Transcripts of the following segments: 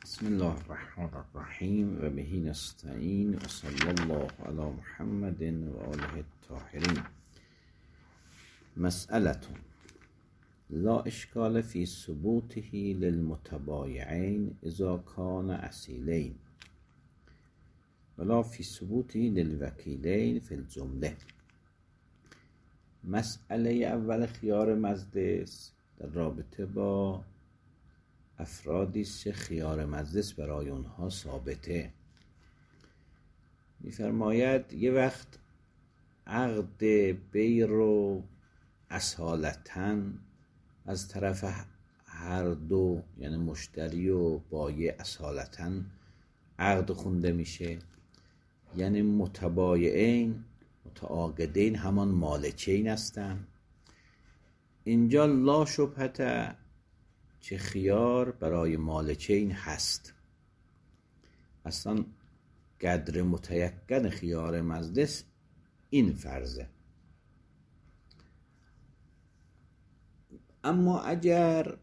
بسم الله الرحمن الرحیم و بهی نستعین و صلی الله علی محمد و آله الطاهرین. مسئله لا اشکال فی ثبوته للمتبایعین اذا کان اصیلین ولا فی ثبوته للوکیلین فی الجمله. مسئله اول خیار مجلس در رابطه با افرادی که خیار مجلس برای اونها ثابته. می‌فرماید یه وقت عقد بیر رو اصالتاً از طرف هر دو، یعنی مشتری و بایع، اصالتاً عقد خونده میشه، یعنی متبایعین متعاقدین همان مالکین هستن. اینجا لا شبهه چه خیار برای مالکین هست. اصلا قدر متیقن خیار مجلس این فرضه. اما اگر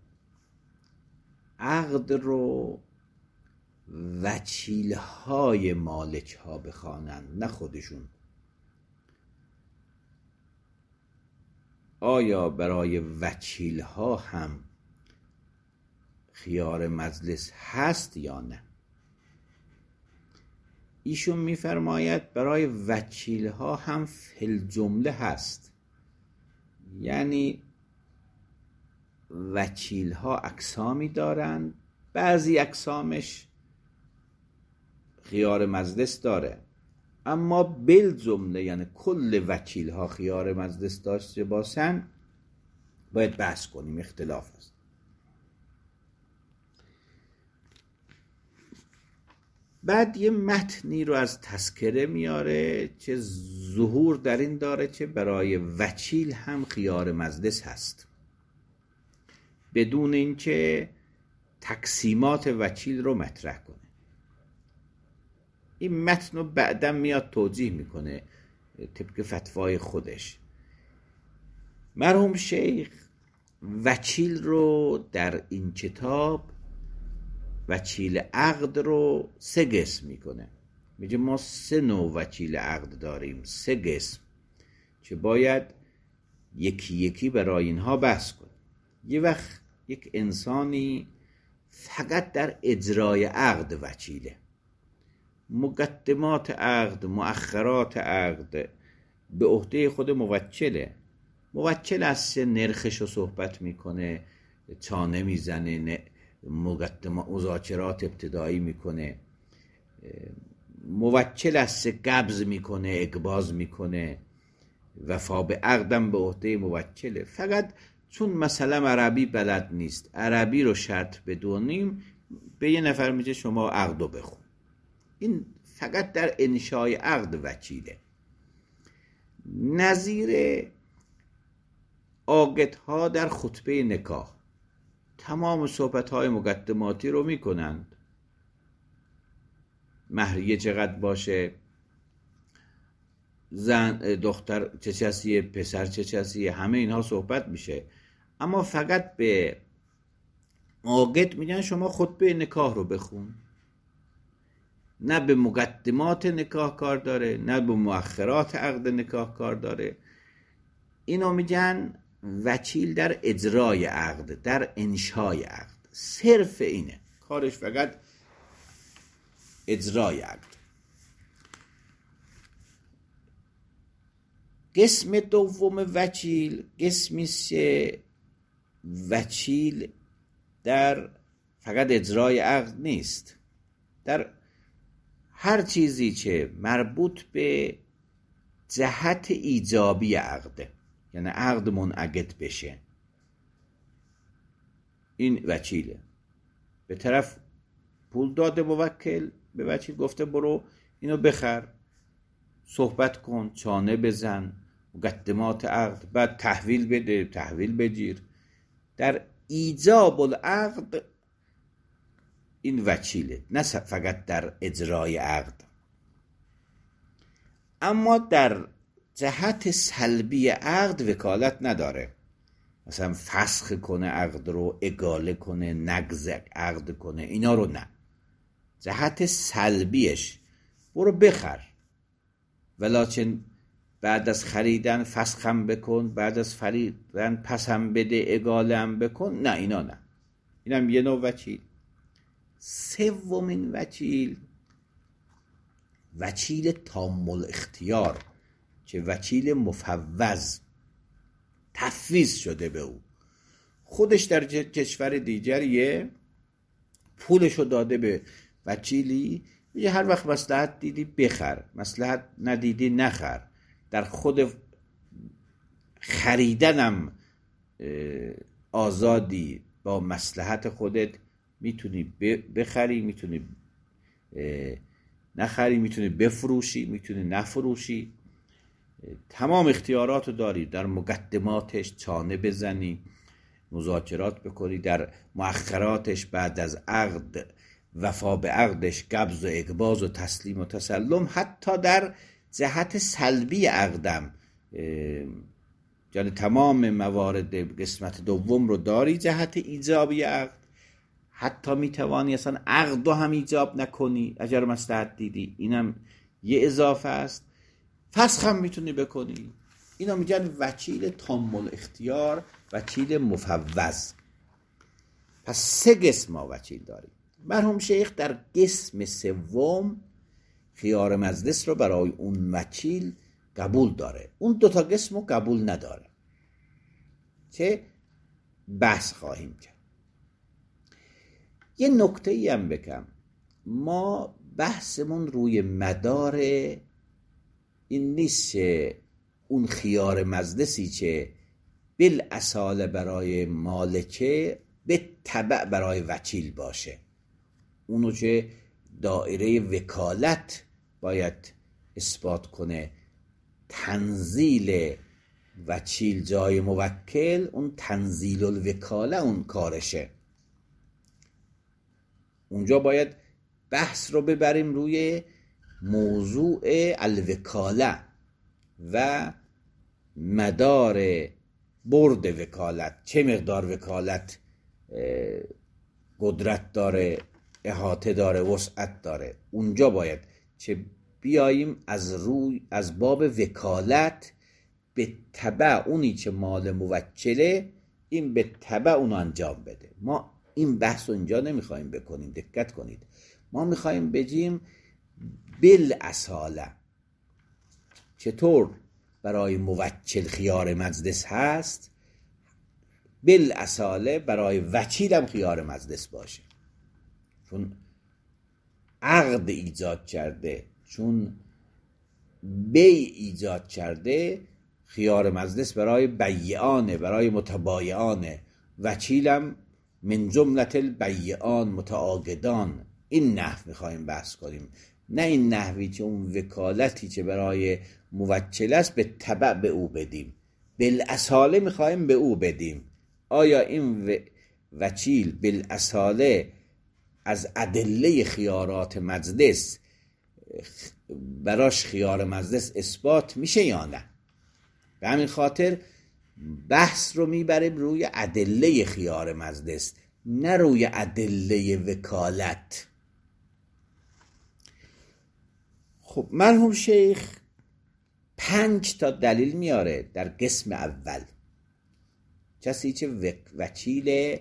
عقد رو وکیل‌های مالک ها بخوانند نه خودشون، آیا برای وکیل ها هم خیار مجلس هست یا نه؟ ایشون میفرماید برای وکیل ها هم فی الجمله هست. یعنی وکیل ها اقسامی دارند، بعضی اقسامش خیار مجلس داره، اما بالجمله یعنی کل وکیل ها خیار مجلس داشته باشن باید بحث کنیم، اختلاف است. بعد یه متنی رو از تذکره میاره که ظهور در این داره که برای وکیل هم خیار مجلس هست، بدون اینکه تقسیمات وکیل رو مطرح کنه. این متن رو بعداً میاد توضیح میکنه طبق فتوای خودش. مرحوم شیخ وکیل رو در این کتاب، وکیل عقد رو 3 قسم میکنه. میگه ما 3 نوع وکیل عقد داریم، 3 قسم که باید یکی یکی برای اینها بحث کنیم. یه وقت یک انسانی فقط در اجرای عقد وکیله، مقدمات عقد، مؤخرات عقد به عهده خود موکله. موکل از نرخش رو صحبت میکنه، چانه میزنه، مقدمات مذاکرات ابتدایی میکنه، موکل از قبض میکنه، اقباض میکنه، وفا به عقدم به عهده موکله. فقط چون مثلا عربی بلد نیست، عربی رو شرط بدونیم، به یه نفر میگه شما عقد رو بخون. این فقط در انشای عقد وکیله. نظیر عاقدها در خطبه نکاح تمام صحبت‌های مقدماتی رو میکنند، مهریه چقدر باشه، زن دختر چه کسیه، پسر چه کسیه، همه اینها صحبت میشه. اما فقط به عاقد میگن شما خطبه نکاح رو بخون. نه به مقدمات نکاح کار داره، نه به مؤخرات عقد نکاح کار داره. اینو میگن وکیل در اجرای عقد، در انشای عقد. صرف اینه کارش، فقط اجرای عقد. قسم دوم وکیل قسمی که وکیل در فقط اجرای عقد نیست، در هر چیزی که مربوط به جهت ایجابی عقده، یعنی عقد منعقد بشه، این وکیله. به طرف پول داده موکل، به وکیل گفته برو اینو بخر، صحبت کن، چانه بزن، مقدمات عقد، بعد تحویل بده، تحویل بگیر. در ایجاب العقد این وکیله، نه فقط در اجرای عقد. اما در جهت سلبی عقد وکالت نداره. مثلا فسخ کنه عقد رو، اگاله کنه، نقض عقد کنه، اینا رو نه. جهت سلبیش برو بخر، ولیکن بعد از خریدن فسخم بکن، بعد از خریدن پسم بده، اگالم بکن. نه، اینا نه. اینم یه نوع وکیل. سومین وکیل تام الاختیار که وکیل مفوض، تفویض شده به او. خودش در کشور دیگریه، پولشو داده به وکیلی، میگه هر وقت مصلحت دیدی بخر، مصلحت ندیدی نخر. در خود خریدنم آزادی، با مصلحت خودت میتونی بخری، میتونی نخری، میتونی بفروشی، میتونی نفروشی. تمام اختیاراتو داری. در مقدماتش چانه بزنی، مذاکرات بکنی، در مؤخراتش بعد از عقد وفا به عقدش قبض و اقباض و تسلیم و تسلم. حتی در جهت سلبی عقدم، یعنی تمام موارد قسمت دوم رو داری. جهت ایجابی عقد حتی میتوانی اصلا عقد رو هم ایجاب نکنی اگر مصلحت دیدی، اینم یه اضافه است. فسخ هم میتونی بکنی. اینا میگن وکیل تام الاختیار، وکیل مفوض. پس 3 قسم ما وکیل داریم. مرحوم شیخ در قسم سوم خیار مجلس رو برای اون وکیل قبول داره، اون 2 تا قسم رو قبول نداره که بحث خواهیم کرد. یه نکته ای هم بگم، ما بحثمون روی مدار این نیست که اون خیار مجلسی که بالاصاله برای مالکه به تبع برای وکیل باشه. اونو که دایره وکالت باید اثبات کنه، تنزیل وکیل جای موکل، اون تنزیل الوکاله اون کارشه. اونجا باید بحث رو ببریم روی موضوع الوکاله و مدار برد وکالت، چه مقدار وکالت قدرت داره، احاطه داره، وسعت داره. اونجا باید چه بیاییم از باب وکالت به تبع اونی که مال موکله، این به تبع اونو انجام بده. ما این بحث رو اینجا نمیخوایم بکنیم، دقت کنید. ما میخوایم بگیم بالاصاله چطور برای موکل خیار مجلس هست، بالاصاله برای وکیل هم خیار مجلس باشه. چون عقد ایجاد کرده، چون بیع ایجاد کرده، خیار مجلس برای بیعانه، برای متبایعانه. وکیلم من جملت البیعان متعاقدان. این نحو میخوایم بحث کنیم، نه این نحوی که اون وکالتی که برای موکل است به تبع به او بدیم، بالاصاله میخوایم به او بدیم. آیا این وکیل بالاصاله از ادله خیارات مجلس براش خیار مجلس اثبات میشه یا نه؟ به همین خاطر بحث رو میبریم روی ادله خیار مجلس، نه روی ادله وکالت. خب مرحوم شیخ 5 تا دلیل میاره در قسم اول. کسی که وکیل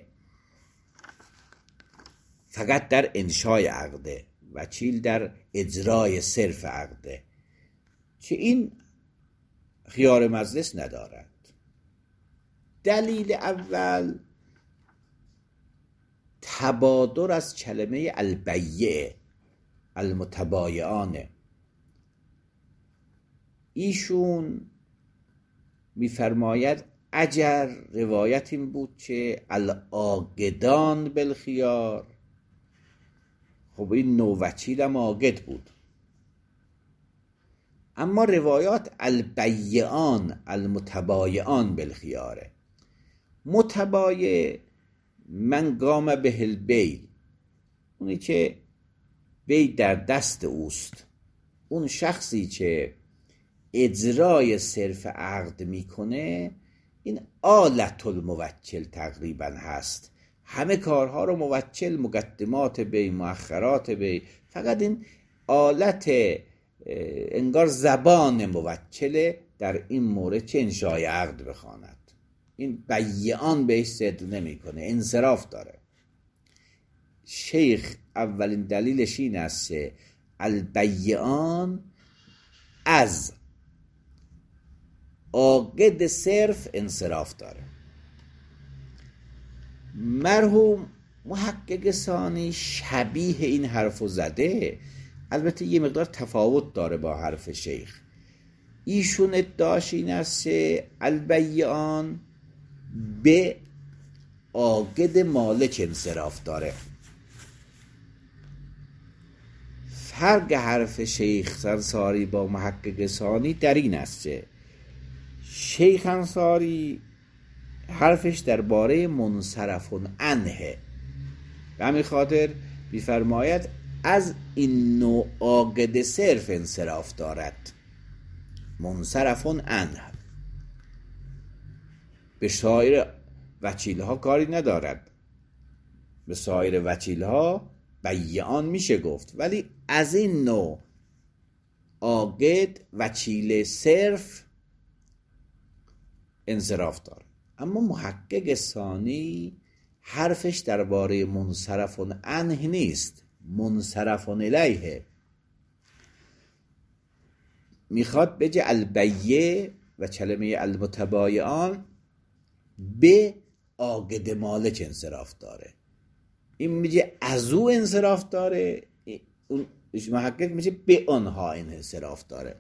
فقط در انشای عقده، وکیل در اجرای صرف عقده، که این خیار مجلس ندارد. دلیل اول تبادر از کلمه البیع المتبایعانه. ایشون میفرماید اگر روایت این بود که العاقدان بالخیار، خب این نوع وکیل هم عاقد بود. اما روایات البیعان المتبایعان بالخیاره. متبایع من قام به البیع، اونی که بیع در دست اوست، اون شخصی که اجرای صرف عقد میکنه، این آلت الموکل تقریبا هست. همه کارها رو موکل، مقدمات بی، مؤخرات بی، فقط این آلت انگار زبان موکله در این مورد چه انشای عقد بخواند. این بیعان بهش صدق نمیکنه، انصراف داره. شیخ اولین دلیلش این است که البیعان از عاقد صرف انصراف داره. مرحوم محقق ثانی شبیه این حرفو زده، البته یه مقدار تفاوت داره با حرف شیخ. ایشون ادعاش این است که البیعان به عاقد مالک انصراف داره. فرق حرف شیخ انصاری با محقق ثانی در این است که شیخ انصاری حرفش درباره منصرف عنه، به همین خاطر می‌فرماید از این نوع عاقد صرف انصراف دارد، منصرف عنه. به سایر وکیل‌ها کاری ندارد، به سایر وکیل‌ها بیعان میشه گفت، ولی از این نوع عاقد وکیل صرف انصراف داره. اما محقق ثانی حرفش درباره منصرف عنه نیست، منصرف الیه. میخواد بگه البیع و کلمه المتبایعان به عاقد مالک انصراف داره. این میگه از او انصراف داره، اون محقق میگه به آنها انصراف داره.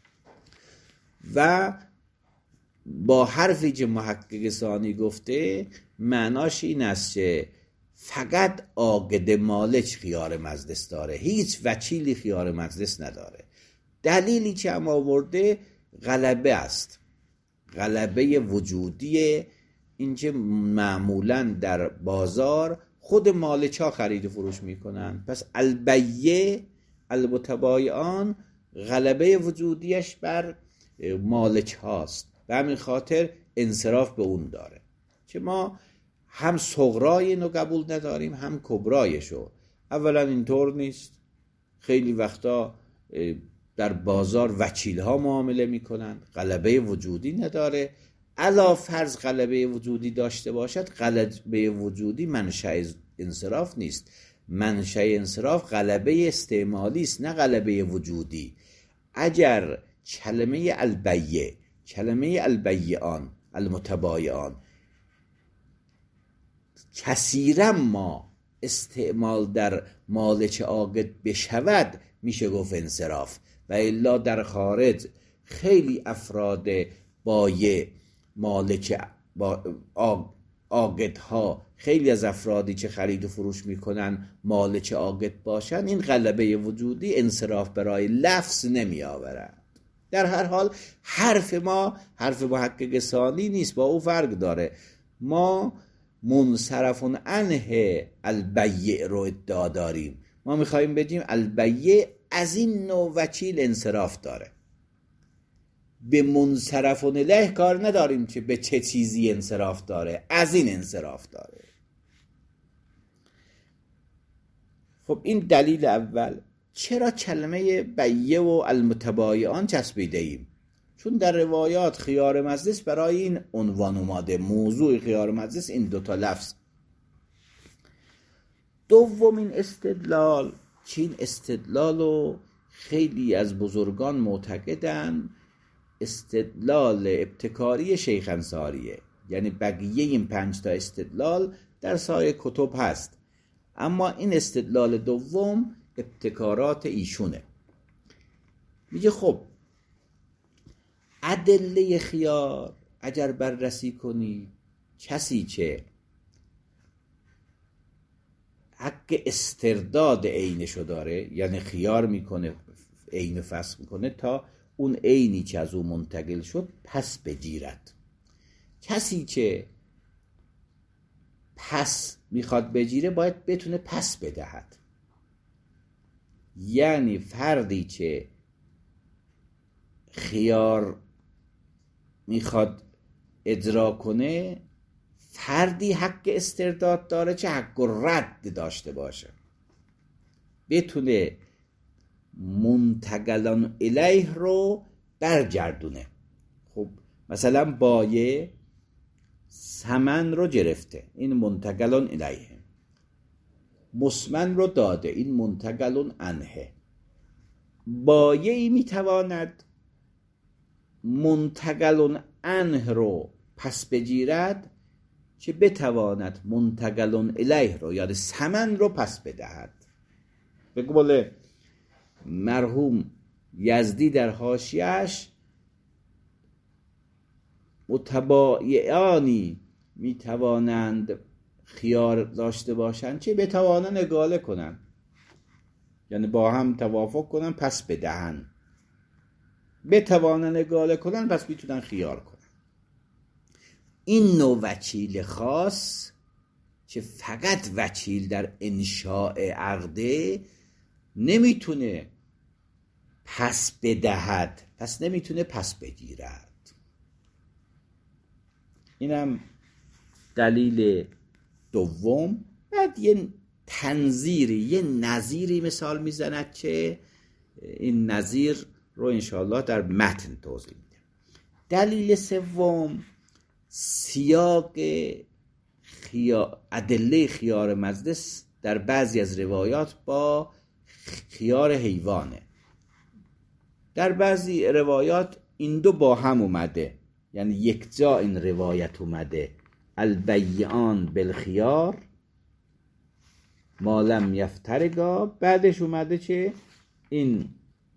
و با حرفی که محقق ثانی گفته معناش این است که فقط عاقد مالک خیار مجلس داره، هیچ وکیلی خیار مجلس نداره. دلیلی که هم آورده غلبه است، غلبه وجودی، اینکه معمولا در بازار خود مالک ها خرید و فروش میکنن. پس البیع المتبایعان غلبه وجودیش بر مالک هاست، به همین خاطر انصراف به اون داره. که ما هم صغرای اینو قبول نداریم هم کبرایشو. اولا اینطور نیست، خیلی وقتا در بازار وکیل ها معامله میکنن، غلبه وجودی نداره. علا فرض غلبه وجودی داشته باشد، غلبه وجودی منشأ انصراف نیست. منشأ انصراف غلبه استعمالی است، نه غلبه وجودی. اگر کلمه البیع، کلمه البیعان المتبایعان کثیرا ما استعمال در مالک عاقد بشود میشه گفت انصراف. و الا در خارج خیلی افراد بایع مالک عاقدها، خیلی از افرادی که خرید و فروش میکنن مالک عاقد باشن، این غلبه وجودی انصراف برای لفظ نمی آورد. در هر حال حرف ما حرف محقق ثانی نیست، با او فرق داره. ما منصرف عنه البیع رو ادعا داریم. ما میخواییم بگیم البیع از این نوع وکیل انصراف داره. به منصرف الیه کار نداریم که به چه چیزی انصراف داره، از این انصراف داره. خب این دلیل اول. چرا کلمه بیع و المتبایعان چسبیده ایم؟ چون در روایات خیار مجلس برای این عنوان اومده، موضوع خیار مجلس این دوتا لفظ. دومین استدلال، که این استدلال رو خیلی از بزرگان معتقدن استدلال ابتکاری شیخ انصاریه، یعنی بقیه این 5 تا استدلال در سایر کتب هست، اما این استدلال دوم ابتکارات ایشونه. میگه خب ادله خیار اگر بررسی کنی، کسی که حق استرداد عینشو داره، یعنی خیار میکنه، عین فسخ میکنه تا اون عینی که از اون منتقل شد پس بگیرد. کسی که پس میخواد بگیره باید بتونه پس بدهد. یعنی فردی که خیار میخواد اجرا کنه فردی حق استرداد داره چه حق رد داشته باشه، بتونه منتقلان الیه رو برگردونه. خب مثلا بایع ثمن رو گرفته، این منتقلان الیه، مسمن رو داده، این منتقلان عنه. بایعی میتواند منتقلان عنه رو پس بگیرد که بتواند منتقلان الیه رو یعنی ثمن رو پس بدهد. به قول مرحوم یزدی در حاشیه‌اش، متبایعانی میتوانند خیار داشته باشند چه بتوانند اگاله کنند، یعنی با هم توافق کنن پس بدهن، بتوانند اگاله کنن پس میتونن خیار کنن. این نوع وکیل خاص که فقط وکیل در انشاء عقده نمیتونه پس بدهد، پس نمیتونه پس بگیرد. اینم دلیل دوم. بعد یه تنظیری، یه نظیری مثال میزند که این نظیر رو انشاءالله در متن توضیح میده. دلیل سوم، سیاق ادله خیار مجلس در بعضی از روایات با خیار حیوانه. در بعضی روایات این دو با هم اومده، یعنی یک جا این روایت اومده البیعان بالخیار ما لم یفترقا، بعدش اومده که این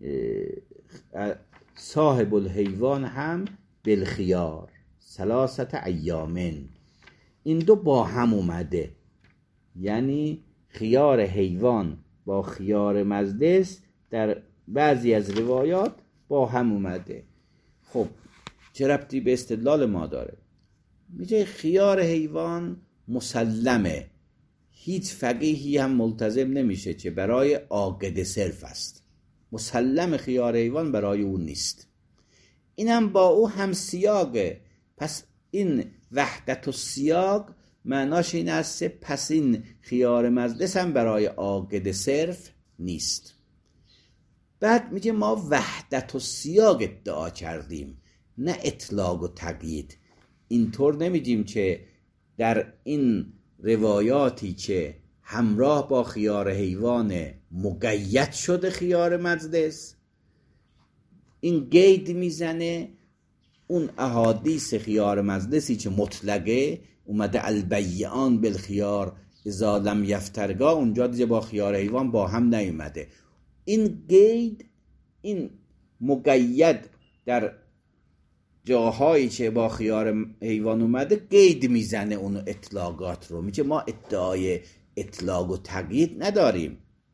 صاحب الحیوان هم بالخیار ثلاثه ایامن. این دو با هم اومده، یعنی خیار حیوان با خیار مجلس در بعضی از روایات با هم اومده. خب چه ربطی به استدلال ما داره؟ میگه خیار حیوان مسلمه، هیچ فقیهی هم ملتزم نمیشه که برای عاقد صرف است، مسلم خیار حیوان برای اون نیست. اینم با او هم سیاقه. پس این وحدت و سیاق معناش این است پس این خیار مجلس هم برای عاقد صرف نیست. بعد میگه ما وحدت و سیاق ادعا کردیم، نه اطلاق و تقیید. اینطور نمیگیم که در این روایاتی که همراه با خیار حیوان مقید شده خیار مجلس، این قید میزنه اون احادیث خیار مجلسی که مطلقه اومده البیعان بالخیار اذا لم یفترقا، اونجا دیگه با خیار حیوان با هم نیومده. این قید، این مقید در جاهایی که با خیار حیوان اومده قید میزنه اون اطلاقات رو. میگه ما ادعای اطلاق و تقیید نداریم،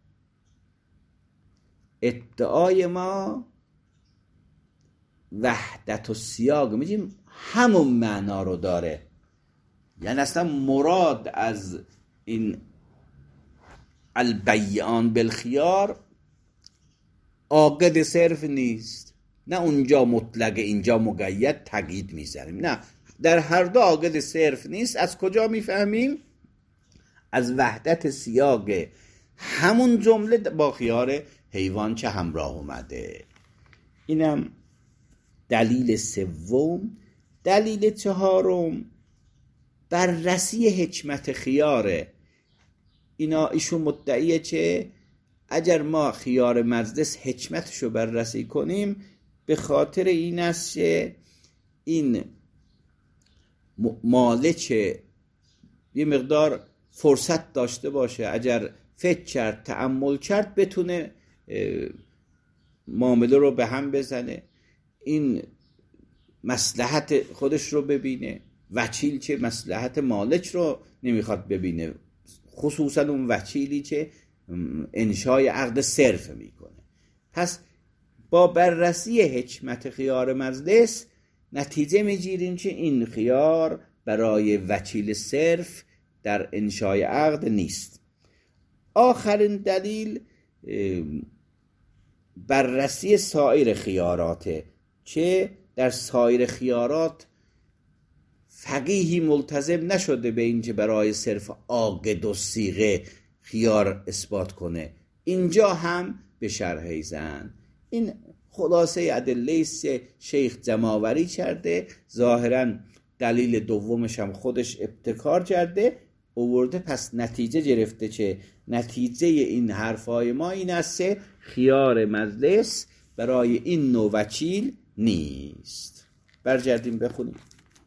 ادعای ما وحدت و سیاق، میگیم همون معنا رو داره. یعنی اصلا مراد از این البیعان بالخیار عاقد صرف نیست، نه اونجا مطلق اینجا مقید تقیید میزنیم، نه، در هر دو عاقد صرف نیست. از کجا میفهمیم؟ از وحدت سیاق همون جمله با خیار حیوان چه همراه اومده. اینم دلیل سوم. دلیل چهارم، بررسی حکمت خیاره. ایشون مدعیه که اگر ما خیار مجلس حکمتشو بررسی کنیم به خاطر این است که این مالک یه مقدار فرصت داشته باشه، اگر فکر کرد تأمل کرد بتونه معامله رو به هم بزنه، این مصلحت خودش رو ببینه. وکیل که مصلحت مالک رو نمیخواد ببینه، خصوصا اون وکیلی که انشای عقد صرف میکنه. پس با بررسی حکمت خیار مجلس نتیجه میگیریم که این خیار برای وکیل صرف در انشای عقد نیست. آخرین دلیل بررسی سایر خیاراته، که در سایر خیارات فقیهی ملتزم نشده به اینکه برای صرف عاقد و صیغه خیار اثبات کنه. اینجا هم به شرح زن. این خلاصه ادله است شیخ جمع‌آوری کرده، ظاهراً دلیل دومش هم خودش ابتکار کرده آورده. پس نتیجه گرفته که نتیجه این حرفای ما این است خیار مجلس برای این نوع وکیل نیست. برگردیم بخونیم.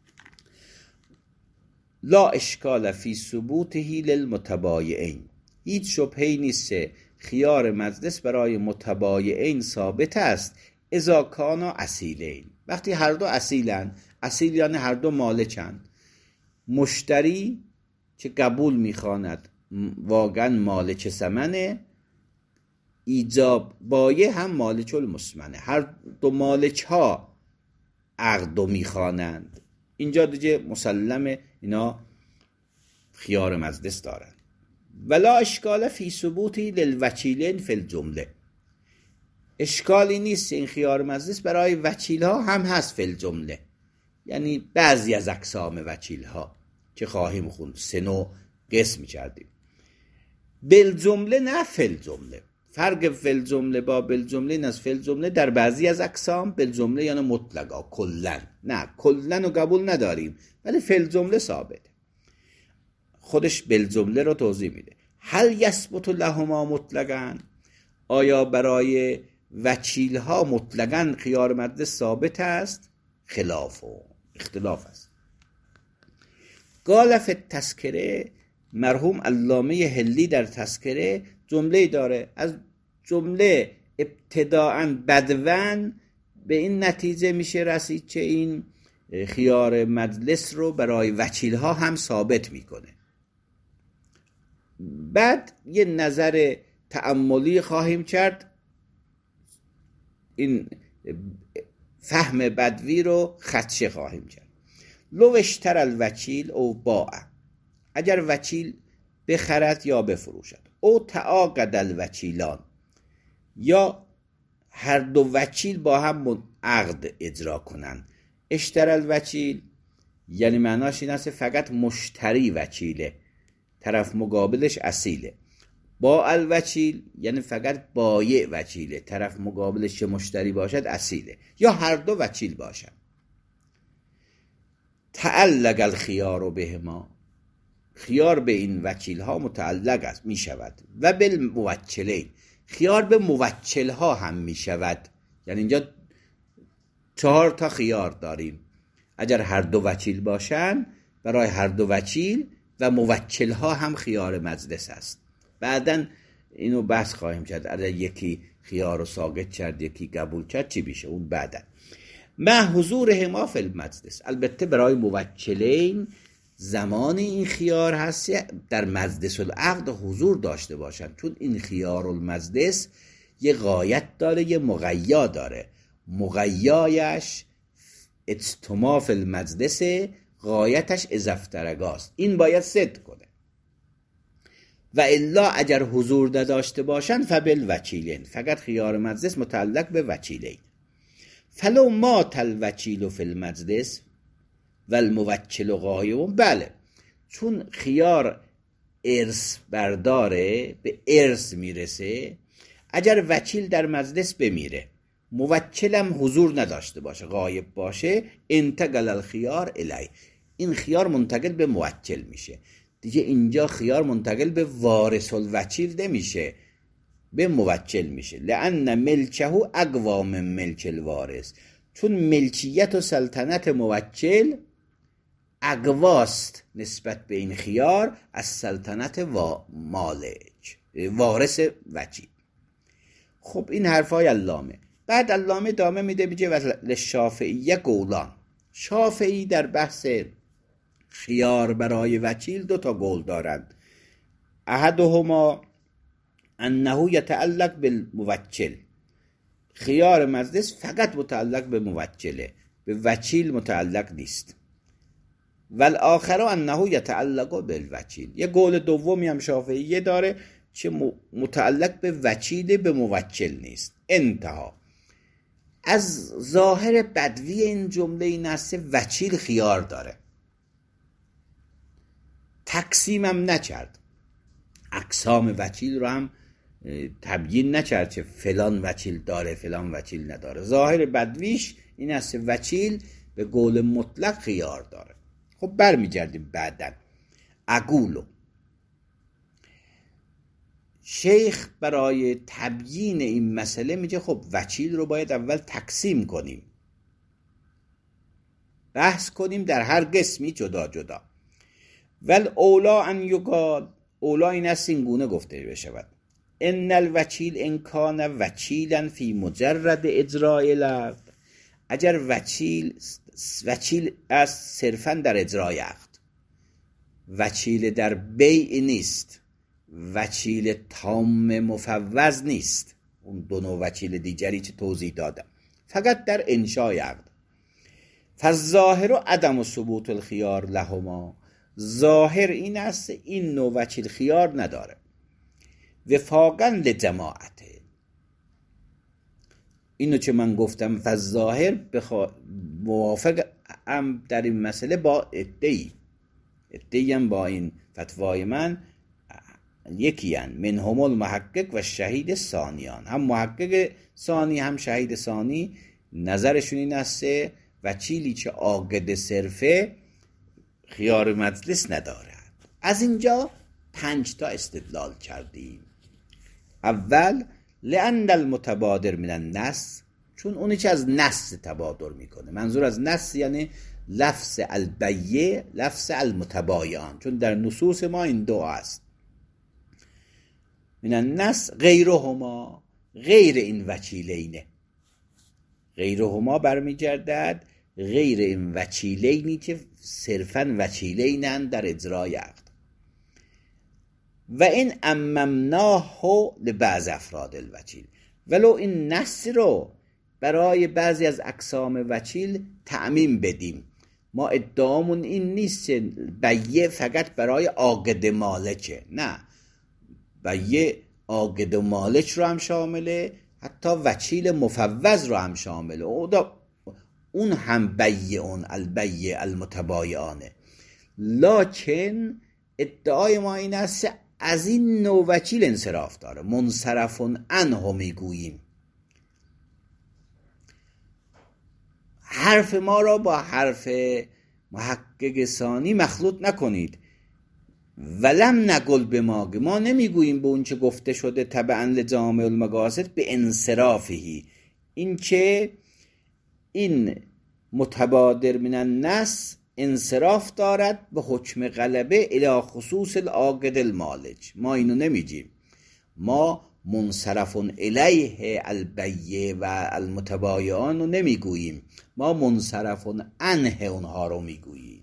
لا اشکال فی ثبوته للمتبایعین، هیچ شبهه‌ای نیست خیار مجلس برای متبایعین ثابت است اذا کانا اصیلین، وقتی هر دو اصیلن. اصیل یعنی هر دو مالکن. مشتری که قبول میخواند واقعا مالک ثمنه، ایجاب بایع هم مالک المثمنه، هر دو مالک ها عقد میخوانند. اینجا دیگه مسلمه اینا خیار مجلس دارن. ولا اشکال فی ثبوتی للوکیلین فی الجمله، اشکالی نیست این خیار مجلس برای وکیل ها هم هست فی الجمله، یعنی بعضی از اقسام وکیل ها که خواهیم خوند 3 نوع قسم کردیم. بالجمله نه فی الجمله. فرق فی الجمله با بالجمله این است، فی الجمله در بعضی از اقسام، بالجمله یعنی مطلقا کلن، نه کلن رو قبول نداریم ولی فی الجمله ثابت. خودش بالجمله رو توضیح میده. هل یثبت لهما مطلقاً، آیا برای وکیل ها مطلقاً خیار مجلس ثابت است؟ اختلاف است. قال فی التذکره، مرحوم علامه حلی در تذکره جمله داره، از جمله ابتداءً بدون به این نتیجه میشه رسید که این خیار مجلس رو برای وکیل ها هم ثابت میکنه. بعد یه نظر تأملی خواهیم کرد، این فهم بدوی رو خدشه خواهیم کرد. لو اشتر الوکیل او باع، اگر وکیل بخرد یا بفروشد، او تعاقد الوکیلان، یا هر دو وکیل با هم عقد اجرا کنند. اشتر الوکیل یعنی معناش این است فقط مشتری وکیله، طرف مقابلش اصیله. با الوکیل یعنی فقط بایع وکیله، طرف مقابلش مشتری باشد اصیله، یا هر دو وکیل باشد. تعلق الخیار بهما، خیار به این وکیل ها متعلق است می شود. و بالموکلین، خیار به موکل ها هم می شود. یعنی اینجا 4 تا خیار داریم. اگر هر دو وکیل باشن، برای هر دو وکیل و موکل ها هم خیار مجلس است. بعدن اینو بحث خواهیم کرد، اگر یکی خیار رو ساقط کرد یکی قبول کرد چی میشه، اون بعدن. مع حضورهما فی المجلس، البته برای موکلین زمان این خیار هست در مجلس العقد حضور داشته باشن، چون این خیار المجلس یه غایت داره یه مغیا داره. مغیایش اجتماع فی المجلس، غایتش اذافترگاست، این باید صدق کنه. و الا اگر حضور نداشته باشن فبالوکیلین، فقط خیار مجلس متعلق به وکیلین. فلو مات الوکیل فی المجلس و الموکل غایب، بله چون خیار ارث برداره به ارث میرسه، اگر وکیل در مجلس بمیره موکلم حضور نداشته باشه غایب باشه، انتقل الخیار الی، این خیار منتقل به موکل میشه دیگه. اینجا خیار منتقل به وارث الوکیل نمیشه، به موکل میشه. لأن ملکه اقوا من ملک الوارث، چون ملکیت و سلطنت موکل اقواست نسبت به این خیار از سلطنت مالک وارث وکیل. خب این حرفای علامه. بعد علامه ادامه میده میگه و شافعیه قولان، شافعی در بحث خیار برای وکیل 2 تا قول دارند. احدهما انه یتعلق بالموکل، خیار مجلس فقط متعلق به موکله، به وکیل متعلق نیست. والآخر انه یتعلق بالوکیل، یه قول دومی هم شافعیه داره که متعلق به وکیل به موکل نیست. انتها. از ظاهر بدوی این جمله این است وکیل خیار داره، تقسیمم نکرد، اقسام وکیل رو هم تبیین نکرد که فلان وکیل داره فلان وکیل نداره. ظاهر بدویش این است وکیل به قول مطلق خیار داره. خب برمیگردیم بعدن. اقولو شیخ برای تبیین این مسئله میگه خب وکیل رو باید اول تقسیم کنیم، بحث کنیم در هر قسمی جدا جدا. ول اولا ان یقال، اولا این است این گونه گفته بشود ان الوکیل ان کان وکیلا فی مجرد اجراء العقد، اگر وکیل از صرفا در اجرای عقد، وکیل در بیع نیست، وکیل تام مفوض نیست، اون دو نوع وکیل دیگری که توضیح دادم، فقط در انشای عقد. فالظاهر عدم ثبوت الخیار لهما، ظاهر این است این نوع وکیل خیار نداره. وفاقا لجماعته، اینو که من گفتم فالظاهر موافق هم در این مسئله با ادعی هم با این فتوای من یکی هن. منهم المحقق و شهید ثانیان، هم محقق ثانی هم شهید ثانی نظرشون این است وکیلی که عاقد صرفه خیار مجلس ندارد. از اینجا 5 تا استدلال کردیم. اول لأن المتبادر من النص، چون اونی که از نص تبادر میکنه، منظور از نص یعنی لفظ البیع، لفظ المتبایعان، چون در نصوص ما این دو است. من النص غیرهما، غیر این وکیلینه، غیرهما برمیگردد غیر این وکیلینی که صرفا وکیلینن در اجرای عقد. و این اممناه لبعض افراد الوکیل، ولو این نص رو برای بعضی از اقسام وکیل تعمیم بدیم. ما ادعامون این نیست بیع فقط برای عاقد مالکه، نه، بیع عاقد مالک رو هم شامله، حتی وکیل مفوض رو هم شامله، اون هم بیع، اون البیع المتبایعانه. لکن ادعای ما این است از این نوع وکیل انصراف داره، منصرف عنه میگوییم. حرف ما را با حرف محقق ثانی مخلوط نکنید. ولم نقل به ما نمیگوییم به اون چه گفته شده تبعا لجامع المقاصد به انصرافهی، این که این متبادر من النص انصراف دارد به حکم غلبه الی خصوص العاقد المالک، ما اینو نمیگیم. ما منصرف الیه البیع و المتبایعان رو نمیگوییم، ما منصرف عنه اونها رو میگوییم.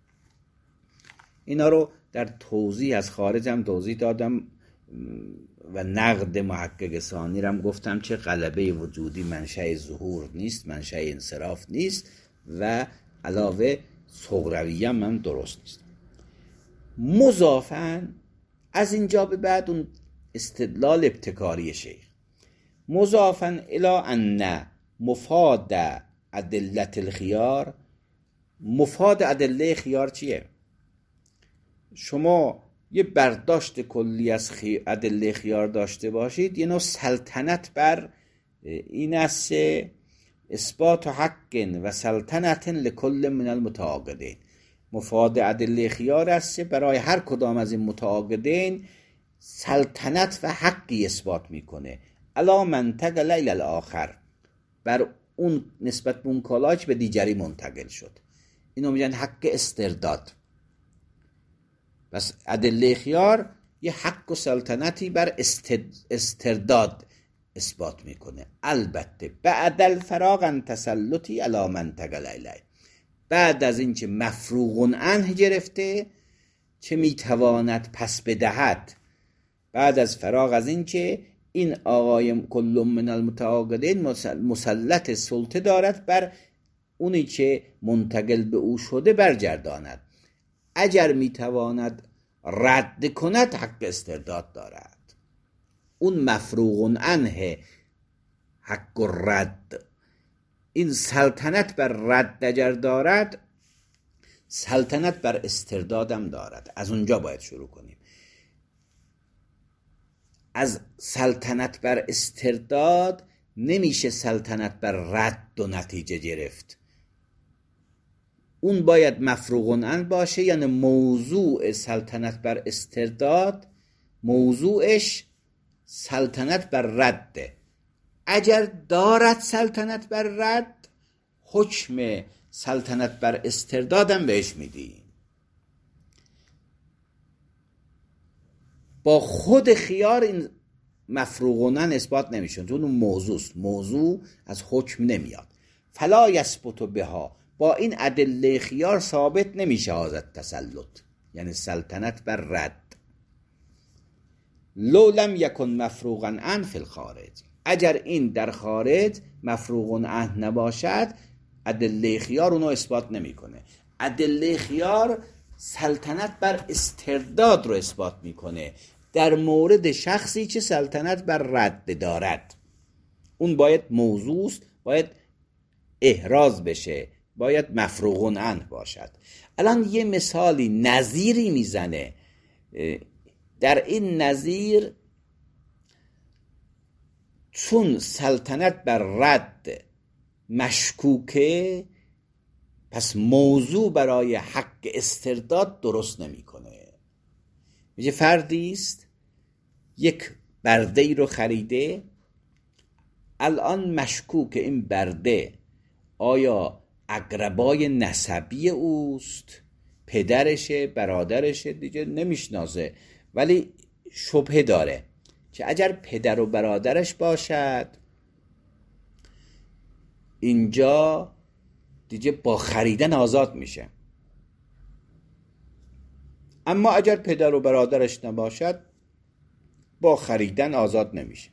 اینا رو در توضیح از خارج هم توضیح دادم و نقد محقق ثانی رو هم گفتم چه غلبه وجودی منشأ ظهور نیست، منشأ انصراف نیست و علاوه صغرویه هم درست نیست. مضافاً از اینجا به بعد اون استدلال ابتکاری شیخ، مضافاً الی ان مفاد ادلت الخیار، مفاد ادله خیار چیه؟ شما یه برداشت کلی از ادله خیار داشته باشید، یه نوع سلطنت بر این است اثبات حق و سلطنت لکل من المتعاقدین. مفاد ادله خیار است برای هر کدام از این متعاقدین سلطنت و حقی اثبات میکنه، الا منتقل الی الاخر، بر اون نسبت به اون کالاج به دیگری منتقل شد. اینو میگن حق استرداد. بس ادله خیار یه حق و سلطنتی بر استرداد اثبات میکنه، البته بعد الفراغ عن تسلطی علی منتقل الیه، بعد از اینکه مفروغ عنه گرفته چه میتواند پس بدهد، بعد از فراغ از اینکه این آقای کل من المتعاقدین مسلط سلطه دارد بر اونی که منتقل به او شده برگرداند، اگر میتواند رد کند حق استرداد دارد. اون مفروغ عنه حق رد، این سلطنت بر رد اگر دارد، سلطنت بر استردادم دارد. از اونجا باید شروع کنیم. از سلطنت بر استرداد نمیشه سلطنت بر رد و نتیجه گرفت. اون باید مفروغ عنه باشه، یعنی موضوع سلطنت بر استرداد موضوعش سلطنت بر رده. اگر دارد سلطنت بر رد، حکم سلطنت بر استردادم بهش میدی. با خود خیار این مفروغ عنه اثبات نمیشه، چون اون موضوعست، موضوع از حکم نمیاد. فلا یثبت بها، با این ادله خیار ثابت نمیشه حاضر تسلط، یعنی سلطنت بر رد. لو لم یکن مفروغا عنه فی الخارج، اگر این در خارج مفروغ عنه نباشد، ادله خیار اونو اثبات نمیکنه. ادله خیار سلطنت بر استرداد رو اثبات میکنه در مورد شخصی که سلطنت بر رد دارد. اون باید موضوعست، باید احراز بشه، باید مفروغ عنه باشد. الان یه مثالی نظیری میزنه. در این نظیر چون سلطنت بر رد مشکوکه، پس موضوع برای حق استرداد درست نمیکنه. میگه فردی است یک برده رو خریده، الان مشکوک این برده آیا اقربای نسبی اوست، پدرشه، برادرشه، دیگه نمیشناسه، ولی شبهه داره که اگر پدر و برادرش باشد اینجا دیگه با خریدن آزاد میشه. اما اگر پدر و برادرش نباشد با خریدن آزاد نمیشه.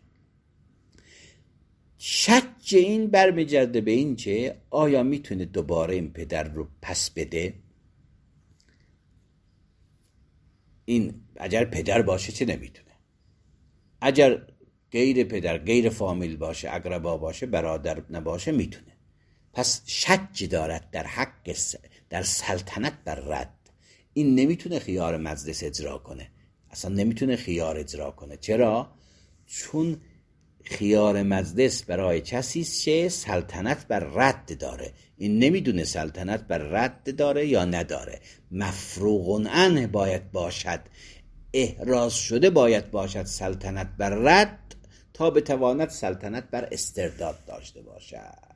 شک این برمیگرده به این که آیا میتونه دوباره این پدر رو پس بده؟ این اگر پدر باشه چه نمیتونه، اگر غیر پدر، غیر فامیل باشه، اقربا باشه، برادر نباشه میتونه. پس شک دارد در حق در سلطنت بر رد. این نمیتونه خیار مجلس اجرا کنه، اصلا نمیتونه خیار اجرا کنه. چرا؟ چون خیار مجلس برای کسی که سلطنت بر رد داره. این نمیدونه سلطنت بر رد داره یا نداره. مفروغ عنه باید باشد، احراز شده باید باشد سلطنت بر رد، تا بتواند سلطنت بر استرداد داشته باشد.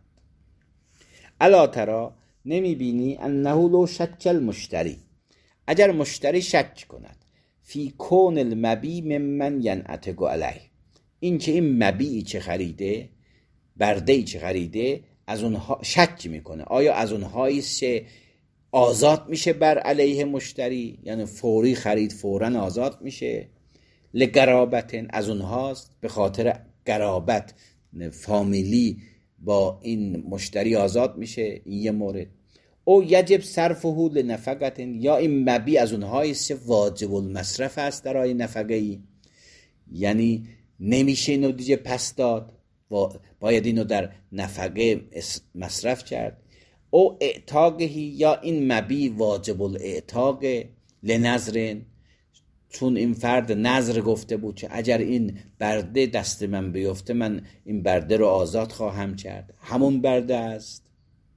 الا ترى، نمیبینی انه لو شک المشتری، اگر مشتری شک کند فی کون المبی ممن ینعتق علیه، این که این مبیعی چه خریده، برده‌ای چه خریده، از اونها شک میکنه آیا از اونهایی که آزاد میشه بر علیه مشتری، یعنی فوری خرید فوراً آزاد میشه، لقرابت، از اونهاست به خاطر قرابت فامیلی با این مشتری آزاد میشه. این یه مورد. او یجب صرفه لنفقت، یا این مبیع از اونهایی که واجب المصرف است در آی نفقه‌ای، یعنی نمیشه اینو دیگه پس داد، باید اینو در نفقه مصرف کرد. او اعتاقهی، یا این مبیع واجب الاعتاق لنظرن، چون این فرد نظر گفته بود که اگر این برده دست من بیفته من این برده رو آزاد خواهم کرد. همون برده است.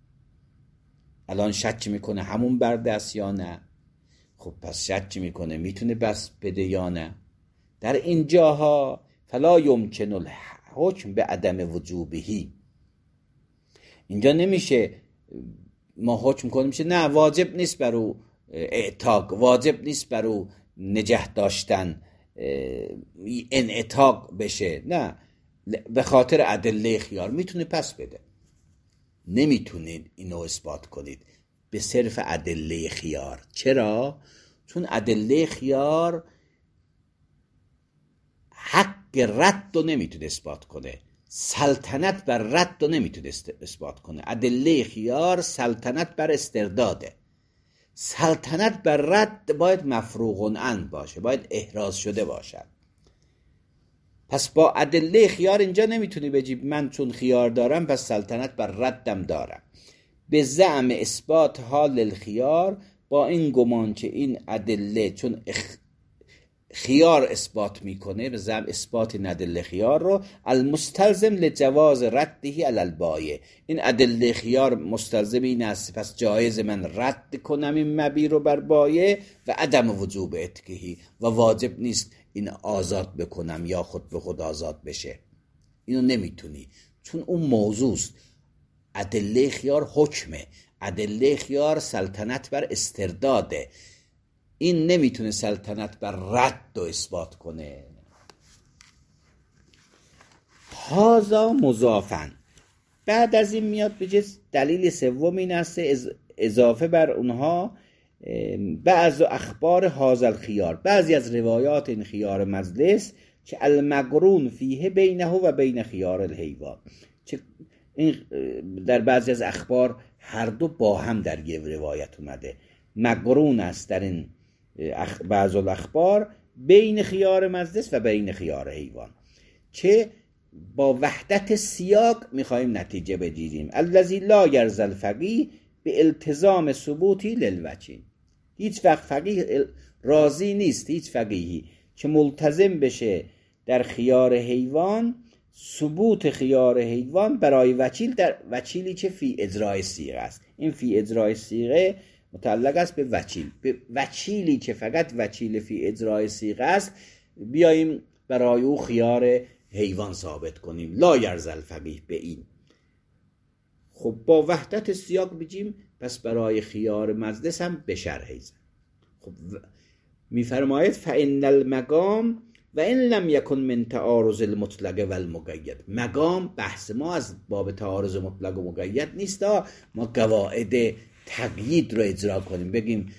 الان شک میکنه همون برده است یا نه. خب پس شک میکنه میتونه بس بده یا نه. در این جاها فلا یمکن الحکم به عدم وجوبهی، اینجا نمیشه ما حکم کنیم میشه نه واجب نیست بر او اعتاق، واجب نیست بر او نگه داشتن انعتاق بشه، نه، به خاطر ادله خیار میتونه پس بده. نمیتونید اینو اثبات کنید به صرف ادله خیار. چرا؟ چون ادله خیار حق رد رو نمیتونه اثبات کنه، سلطنت بر رد رو نمیتونه اثبات کنه. ادله خیار سلطنت بر استرداده. سلطنت بر رد باید مفروغ عنه باشه، باید احراز شده باشد. پس با ادله خیار اینجا نمیتونی بگی من چون خیار دارم پس سلطنت بر ردم دارم. به زعم اثبات حال الخیار با این گمان که این ادله چون خیار اثبات میکنه، به ضمن اثبات این ادله خیار رو، المستلزم لجواز رده علی البایع، این ادله خیار مستلزم این است پس جایز من رد کنم این مبیع رو بر بایع و عدم وجوب عتقه، و واجب نیست این آزاد بکنم یا خود به خود آزاد بشه. اینو نمیتونی، چون اون موضوعست. ادله خیار حکمه، ادله خیار سلطنت بر استرداده، این نمیتونه سلطنت بر رد و اثبات کنه. هذا مضافن، بعد از این میاد به جز دلیل سوم این است اضافه بر اونها بعض اخبار هذا الخیار، بعضی از روایات این خیار مجلس که المقرون فیه بینه و بین خیار الحیوان، که این در بعضی از اخبار هر دو با هم در یه روایت اومده، مقرون است در این بعض الاخبار بین خیار مجلس و بین خیار حیوان، که با وحدت سیاق میخوایم نتیجه بگیریم. الذی لا یرضی الفقیه به التزام ثبوتی للوجه، هیچ وقت فقیه راضی نیست، هیچ فقیهی که ملتزم بشه در خیار حیوان، ثبوت خیار حیوان برای وکیل، در وکیلی که فی اجرای صیغه است. این فی اجرای صیغه متعلق است به وکیل، به وکیلی که فقط وکیل فی اجرای صیغه است بیاییم برای او خیار حیوان ثابت کنیم. لا یرضی الفقیه به این. خب با وحدت سیاق بگیم پس برای خیار مجلس هم به شرح زن. خب میفرماید فإن المقام و این لم یکن من تعارض المطلق و المقید، مقام بحث ما از باب تعارض مطلق و مقید نیست، ما قواعد تقیید رو اجرا کنیم، بگیم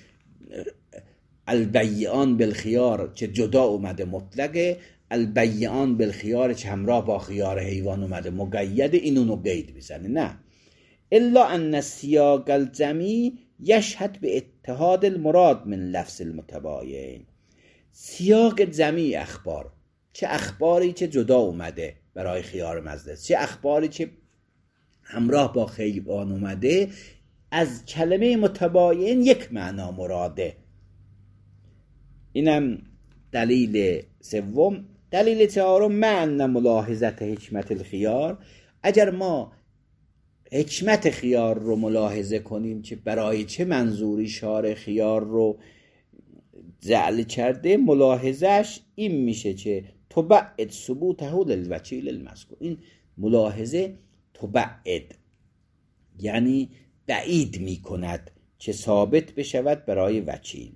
البیعان بالخیار که جدا اومده مطلقه، البیعان بالخیار که همراه با خیار حیوان اومده مقید، اینو قید بزنه. نه، الا ان سیاق الجمی یشهد به اتحاد المراد من لفظ المتباین، سیاق جمی اخبار، چه اخباری که جدا اومده برای خیار مجلس، چه اخباری که همراه با حیوان اومده، از کلمه متباین یک معنا مراده. اینم دلیل سوم. دلیل چهارم معنی ملاحظت حکمت الخیار، اگر ما حکمت خیار رو ملاحظه کنیم که برای چه منظوری شارع خیار رو جعل کرده، ملاحظهش این میشه که تبعد ثبوته للوکیل المذکور، این ملاحظه تبعد یعنی بعید میکند که ثابت بشود برای وکیل.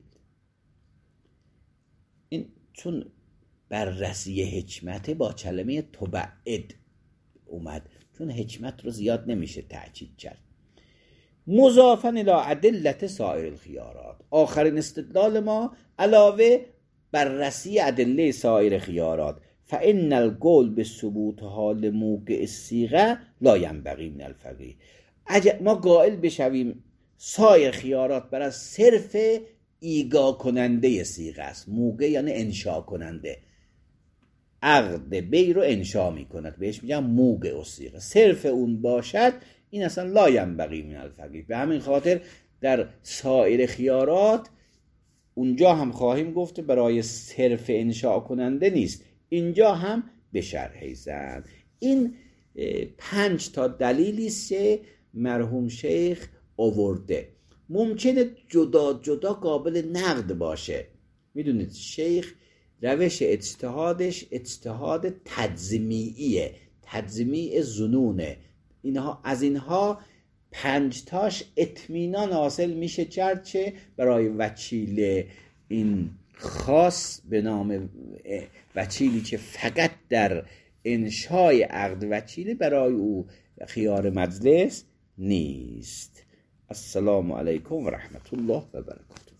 این چون بررسی حکمت با کلمه تبعد اومد، چون حکمت رو زیاد نمیشه تأکید کرد. مضافاً الی ادلة سایر الخیارات، آخرین استدلال ما علاوه بررسی ادله سایر خیارات، فإن القول بثبوتها لموقع الصیغه لا ينبغي من الفقیه، اگر ما قائل بشویم سایر خیارات برای صرف ایگا کننده صیغه است، موقع یعنی انشا کننده، عقد بی رو انشا میکند، بهش میگن موقع الصیغه، صرف اون باشد، این اصلا لا ینبغی من الفقیه. به همین خاطر در سایر خیارات اونجا هم خواهیم گفت برای صرف انشا کننده نیست، اینجا هم به شرح زن. این 5 تا دلیلی است مرحوم شیخ آورده، ممکنه جدا جدا قابل نقد باشه. میدونید شیخ روش اجتهادش اجتهاد تجمیعیه، تجمیع ظنونه، اینها از اینها 5 تاش اطمینان حاصل میشه کرد چه برای وکیل این خاص به نام وکیلی که فقط در انشای عقد وکیلی، برای او خیار مجلس نیست. السلام علیکم و رحمت الله و برکاته.